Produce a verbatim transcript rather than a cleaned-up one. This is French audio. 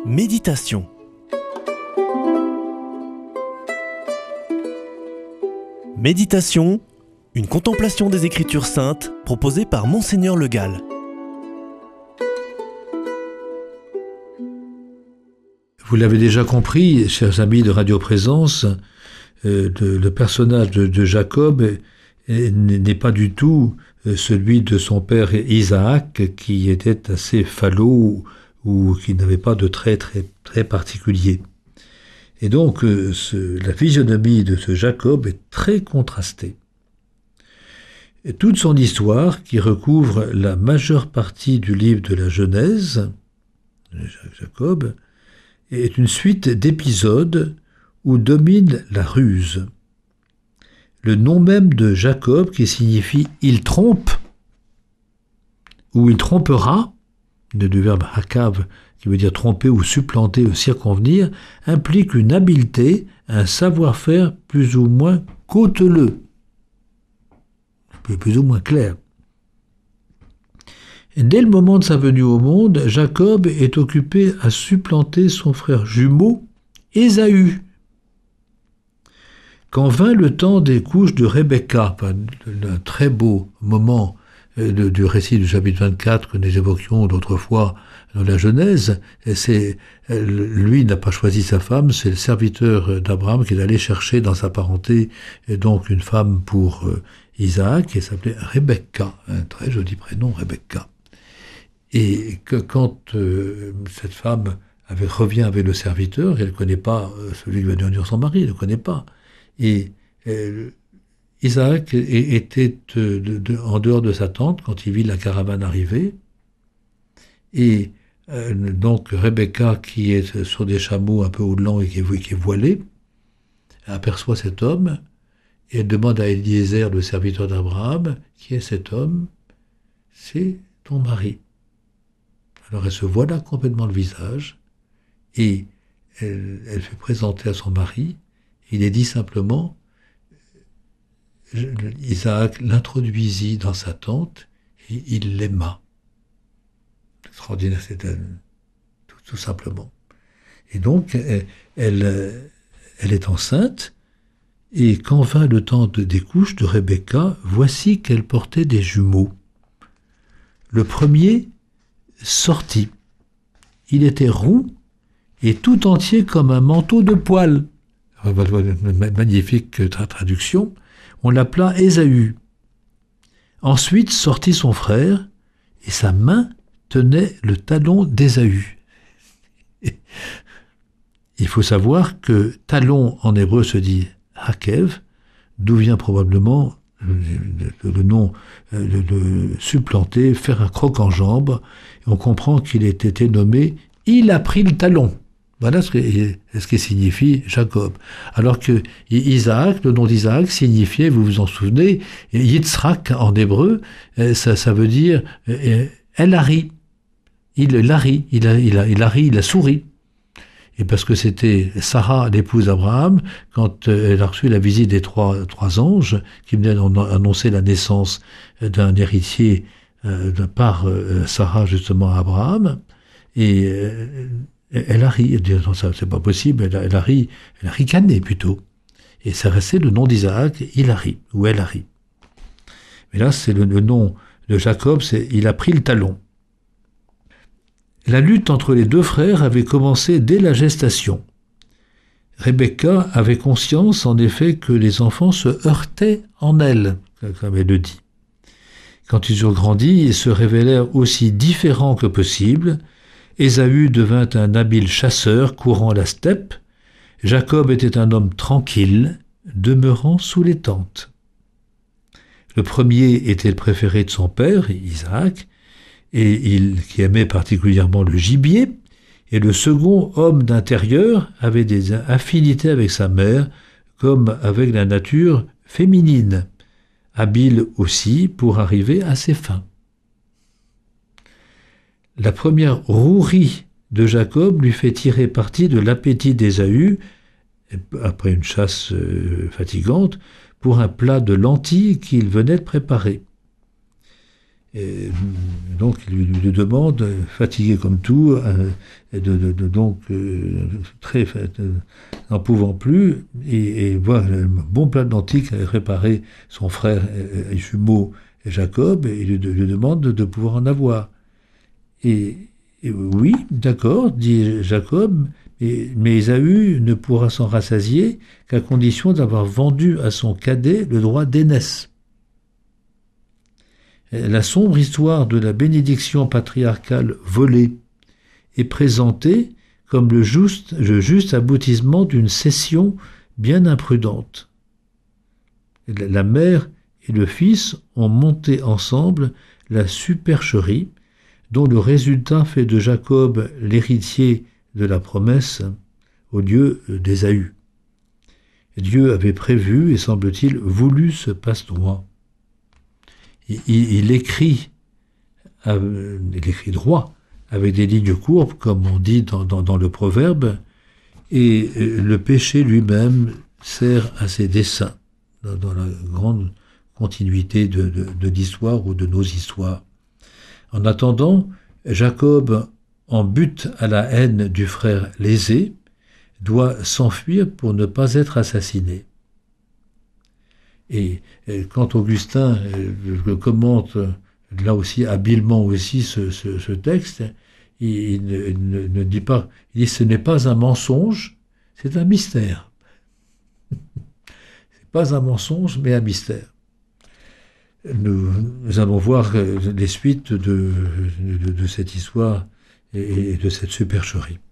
Méditation. Méditation, une contemplation des Écritures saintes proposée par Monseigneur Le Gall. Vous l'avez déjà compris, chers amis de Radio Présence, euh, de, le personnage de, de Jacob euh, n'est pas du tout euh, celui de son père Isaac, qui était assez falot ou qui n'avait pas de traits très, très particuliers. Et donc, euh, ce, la physionomie de ce Jacob est très contrastée. Et toute son histoire, qui recouvre la majeure partie du livre de la Genèse, Jacob, est une suite d'épisodes où domine la ruse. Le nom même de Jacob, qui signifie « il trompe » ou « il trompera », du verbe « hakav », qui veut dire tromper ou supplanter ou circonvenir, implique une habileté, un savoir-faire plus ou moins cauteleux, plus ou moins clair. Et dès le moment de sa venue au monde, Jacob est occupé à supplanter son frère jumeau, Ésaü. Quand vint le temps des couches de Rebecca, un très beau moment du récit du chapitre vingt-quatre que nous évoquions d'autres fois dans la Genèse, c'est, lui n'a pas choisi sa femme, c'est le serviteur d'Abraham qui est allé chercher dans sa parenté donc une femme pour Isaac, qui s'appelait Rebecca, un très joli prénom, Rebecca. Et que quand euh, cette femme avait, revient avec le serviteur, elle ne connaît pas euh, celui qui va devenir son mari, elle ne le connaît pas. Et euh, Isaac était de, de, en dehors de sa tente quand il vit la caravane arriver. Et euh, donc Rebecca, qui est sur des chameaux un peu au-delà et qui est, qui est voilée, aperçoit cet homme et elle demande à Eliezer, le serviteur d'Abraham, qui est cet homme? C'est ton mari. Alors elle se voila complètement le visage et elle, elle fait présenter à son mari. Il est dit simplement, Isaac l'introduisit dans sa tente et il l'aima. Extraordinaire, c'est elle, tout, tout simplement. Et donc, elle, elle, elle est enceinte et quand vint le temps de, des couches de Rebecca, voici qu'elle portait des jumeaux. Le premier sortit. Il était rond et tout entier comme un manteau de poils. Magnifique traduction. On l'appela Ésaü. Ensuite sortit son frère et sa main tenait le talon d'Ésaü. Il faut savoir que talon en hébreu se dit hakev, d'où vient probablement le, le nom de, de supplanter, faire un croc en jambe. Et on comprend qu'il ait été nommé « il a pris le talon ». Voilà ce que, ce qui signifie Jacob. Alors que Isaac, le nom d'Isaac signifiait, vous vous en souvenez, Yitzhak en hébreu, ça, ça veut dire elle a ri. Il l'a ri, il a, il, a, il a ri, il a souri. Et parce que c'était Sarah, l'épouse d'Abraham, quand elle a reçu la visite des trois, trois anges qui venaient annoncer la naissance d'un héritier euh, par euh, Sarah justement à Abraham, et euh, elle a ri, elle dit non, ça c'est pas possible, elle a, elle a ri, elle a ricané plutôt. Et ça restait le nom d'Isaac, il a ri, ou elle a ri. Mais là, c'est le, le nom de Jacob, c'est il a pris le talon. La lutte entre les deux frères avait commencé dès la gestation. Rebecca avait conscience, en effet, que les enfants se heurtaient en elle, comme elle le dit. Quand ils eurent grandi, ils se révélèrent aussi différents que possible. Ésaü devint un habile chasseur courant la steppe. Jacob était un homme tranquille, demeurant sous les tentes. Le premier était le préféré de son père, Isaac, et il qui aimait particulièrement le gibier, et le second, homme d'intérieur, avait des affinités avec sa mère, comme avec la nature féminine, habile aussi pour arriver à ses fins. La première rouerie de Jacob lui fait tirer parti de l'appétit d'Ésaü, après une chasse euh, fatigante, pour un plat de lentilles qu'il venait de préparer. Et donc il lui, lui demande, fatigué comme tout, euh, de, de, de, donc euh, très euh, n'en pouvant plus, et, et voit le bon plat d'antique qu'avait préparé son frère et, et jumeau et Jacob, et il lui, lui demande de, de pouvoir en avoir. Et, et oui, d'accord, dit Jacob, mais, mais Ésaü ne pourra s'en rassasier qu'à condition d'avoir vendu à son cadet le droit d'aînesse. La sombre histoire de la bénédiction patriarcale volée est présentée comme le juste, le juste aboutissement d'une cession bien imprudente. La mère et le fils ont monté ensemble la supercherie, dont le résultat fait de Jacob l'héritier de la promesse au lieu d'Ésaü. Dieu avait prévu et, semble-t-il, voulu ce passe-droit. Il, il, écrit, euh, il écrit droit, avec des lignes courbes, comme on dit dans, dans, dans le proverbe, et euh, le péché lui-même sert à ses desseins, dans, dans la grande continuité de, de, de l'histoire ou de nos histoires. En attendant, Jacob, en butte à la haine du frère lésé, doit s'enfuir pour ne pas être assassiné. Et, et quand Augustin euh, commente là aussi habilement aussi ce, ce, ce texte, il, il, ne, il ne, ne dit pas, il dit ce n'est pas un mensonge, c'est un mystère. C'est pas un mensonge, mais un mystère. Nous, nous allons voir les suites de, de, de cette histoire et, et de cette supercherie.